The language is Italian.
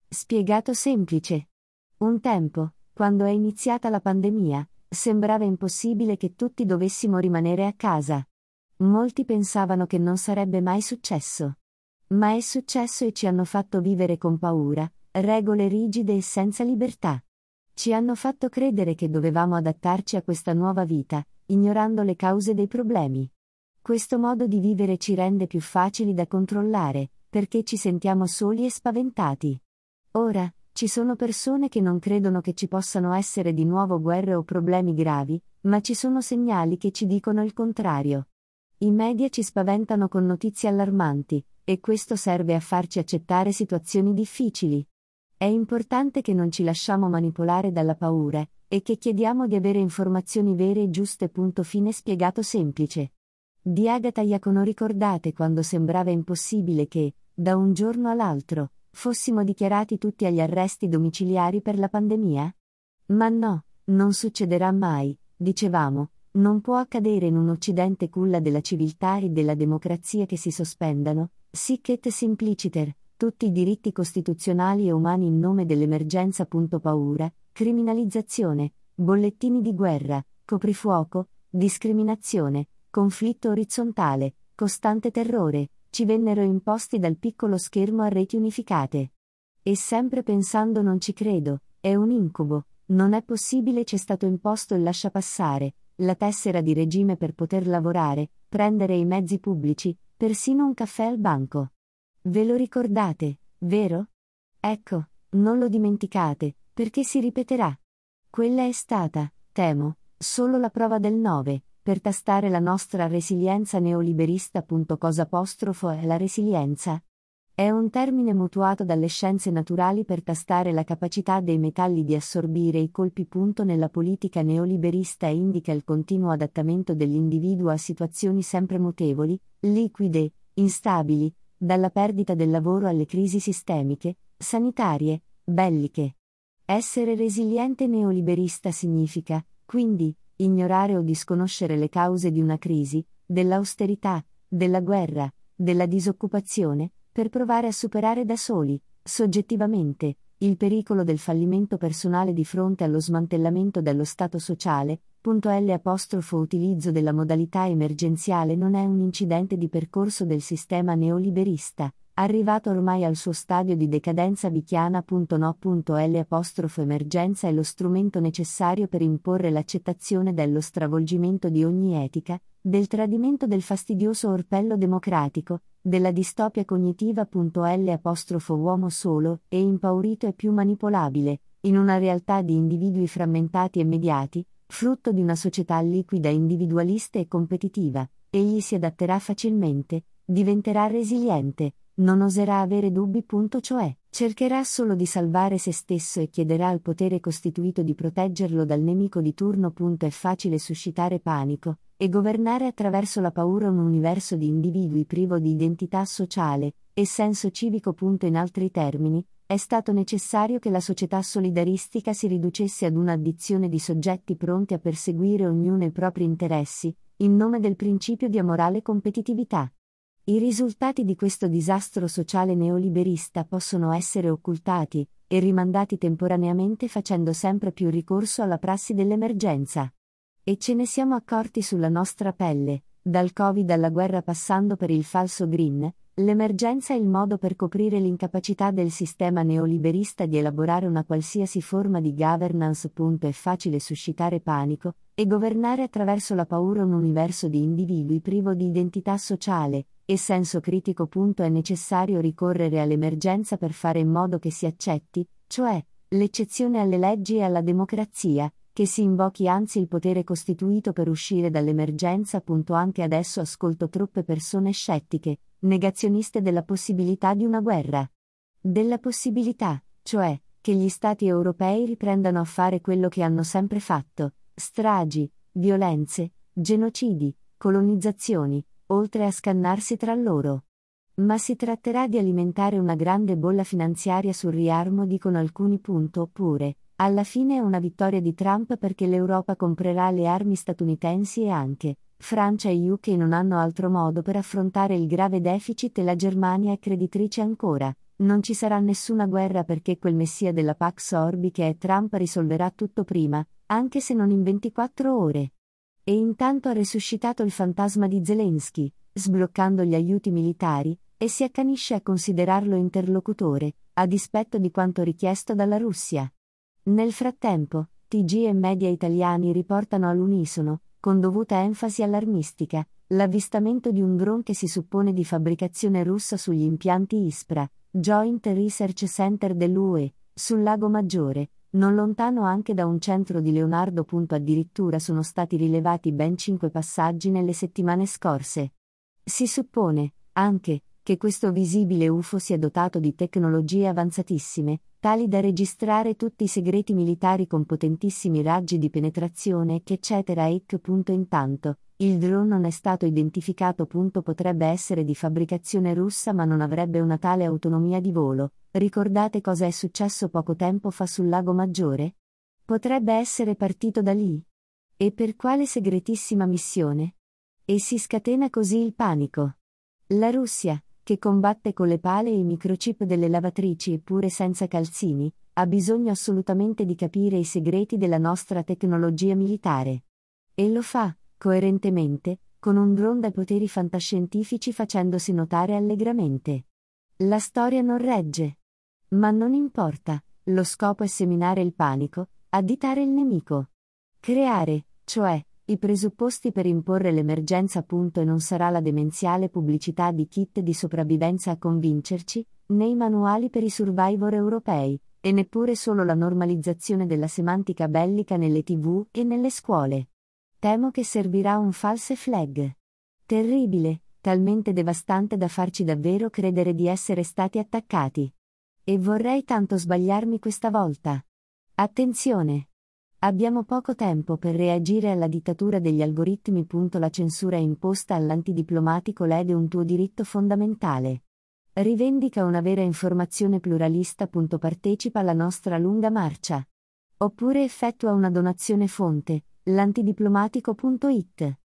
Spiegato semplice. Un tempo, quando è iniziata la pandemia, sembrava impossibile che tutti dovessimo rimanere a casa. Molti pensavano che non sarebbe mai successo. Ma è successo e ci hanno fatto vivere con paura, regole rigide e senza libertà. Ci hanno fatto credere che dovevamo adattarci a questa nuova vita, ignorando le cause dei problemi. Questo modo di vivere ci rende più facili da controllare, perché ci sentiamo soli e spaventati. Ora, ci sono persone che non credono che ci possano essere di nuovo guerre o problemi gravi, ma ci sono segnali che ci dicono il contrario. I media ci spaventano con notizie allarmanti, e questo serve a farci accettare situazioni difficili. È importante che non ci lasciamo manipolare dalla paura, e che chiediamo di avere informazioni vere e giuste. Fine spiegato semplice. Di Agatha Iacono. Ricordate quando sembrava impossibile che, da un giorno all'altro, fossimo dichiarati tutti agli arresti domiciliari per la pandemia? Ma no, non succederà mai, dicevamo, non può accadere in un Occidente culla della civiltà e della democrazia che si sospendano, sic et simpliciter, tutti i diritti costituzionali e umani in nome dell'emergenza. Paura, criminalizzazione, bollettini di guerra, coprifuoco, discriminazione, conflitto orizzontale, costante terrore, ci vennero imposti dal piccolo schermo a reti unificate. E sempre pensando non ci credo, è un incubo, non è possibile. C'è stato imposto il lasciapassare, la tessera di regime per poter lavorare, prendere i mezzi pubblici, persino un caffè al banco. Ve lo ricordate, vero? Ecco, non lo dimenticate, perché si ripeterà. Quella è stata, temo, solo la prova del 9, per tastare la nostra resilienza neoliberista. Cosa apostrofo è la resilienza? È un termine mutuato dalle scienze naturali per tastare la capacità dei metalli di assorbire i colpi. Nella politica neoliberista indica il continuo adattamento dell'individuo a situazioni sempre mutevoli, liquide, instabili, dalla perdita del lavoro alle crisi sistemiche, sanitarie, belliche. Essere resiliente neoliberista significa, quindi, ignorare o disconoscere le cause di una crisi, dell'austerità, della guerra, della disoccupazione, per provare a superare da soli, soggettivamente, il pericolo del fallimento personale di fronte allo smantellamento dello Stato sociale. Utilizzo della modalità emergenziale non è un incidente di percorso del sistema neoliberista, arrivato ormai al suo stadio di decadenza vicchiana. No. Emergenza è lo strumento necessario per imporre l'accettazione dello stravolgimento di ogni etica, del tradimento del fastidioso orpello democratico, della distopia cognitiva. Uomo solo e impaurito è più manipolabile, in una realtà di individui frammentati e mediati, frutto di una società liquida, individualista e competitiva. Egli si adatterà facilmente, diventerà resiliente, non oserà avere dubbi. Cioè, cercherà solo di salvare se stesso e chiederà al potere costituito di proteggerlo dal nemico di turno. È facile suscitare panico e governare attraverso la paura un universo di individui privo di identità sociale e senso civico. In altri termini, è stato necessario che la società solidaristica si riducesse ad un'addizione di soggetti pronti a perseguire ognuno i propri interessi, in nome del principio di amorale competitività. I risultati di questo disastro sociale neoliberista possono essere occultati e rimandati temporaneamente facendo sempre più ricorso alla prassi dell'emergenza. E ce ne siamo accorti sulla nostra pelle, dal Covid alla guerra passando per il falso green. L'emergenza è il modo per coprire l'incapacità del sistema neoliberista di elaborare una qualsiasi forma di governance. È facile suscitare panico e governare attraverso la paura un universo di individui privo di identità sociale e senso critico. È necessario ricorrere all'emergenza per fare in modo che si accetti, cioè, l'eccezione alle leggi e alla democrazia, che si invochi anzi il potere costituito per uscire dall'emergenza. Anche adesso ascolto troppe persone scettiche, negazioniste della possibilità di una guerra. Della possibilità, cioè, che gli Stati europei riprendano a fare quello che hanno sempre fatto: stragi, violenze, genocidi, colonizzazioni, oltre a scannarsi tra loro. Ma si tratterà di alimentare una grande bolla finanziaria sul riarmo, dicono alcuni. Oppure, alla fine è una vittoria di Trump perché l'Europa comprerà le armi statunitensi e anche Francia e UK non hanno altro modo per affrontare il grave deficit e la Germania è creditrice ancora, Non ci sarà nessuna guerra perché quel messia della Pax Orbi che è Trump risolverà tutto prima, anche se non in 24 ore. E intanto ha resuscitato il fantasma di Zelensky, sbloccando gli aiuti militari, e si accanisce a considerarlo interlocutore, a dispetto di quanto richiesto dalla Russia. Nel frattempo, TG e media italiani riportano all'unisono, con dovuta enfasi allarmistica, l'avvistamento di un drone che si suppone di fabbricazione russa sugli impianti ISPRA, Joint Research Center dell'UE, sul Lago Maggiore, non lontano anche da un centro di Leonardo. Addirittura sono stati rilevati ben 5 passaggi nelle settimane scorse. Si suppone, anche, che questo visibile UFO sia dotato di tecnologie avanzatissime, tali da registrare tutti i segreti militari con potentissimi raggi di penetrazione eccetera. Intanto, il drone non è stato identificato. Potrebbe essere di fabbricazione russa ma non avrebbe una tale autonomia di volo. Ricordate cosa è successo poco tempo fa sul Lago Maggiore? Potrebbe essere partito da lì. E per quale segretissima missione? E si scatena così il panico. La Russia, che combatte con le pale e i microchip delle lavatrici eppure senza calzini, ha bisogno assolutamente di capire i segreti della nostra tecnologia militare. E lo fa, coerentemente, con un drone dai poteri fantascientifici facendosi notare allegramente. La storia non regge. Ma non importa, lo scopo è seminare il panico, additare il nemico. Creare, cioè, i presupposti per imporre l'emergenza. E non sarà la demenziale pubblicità di kit di sopravvivenza a convincerci, né i manuali per i survivor europei, e neppure solo la normalizzazione della semantica bellica nelle TV e nelle scuole. Temo che servirà un false flag. Terribile, talmente devastante da farci davvero credere di essere stati attaccati. E vorrei tanto sbagliarmi questa volta. Attenzione! Abbiamo poco tempo per reagire alla dittatura degli algoritmi. La censura imposta all'antidiplomatico lede un tuo diritto fondamentale. Rivendica una vera informazione pluralista. Partecipa alla nostra lunga marcia. Oppure effettua una donazione fonte, l'antidiplomatico.it.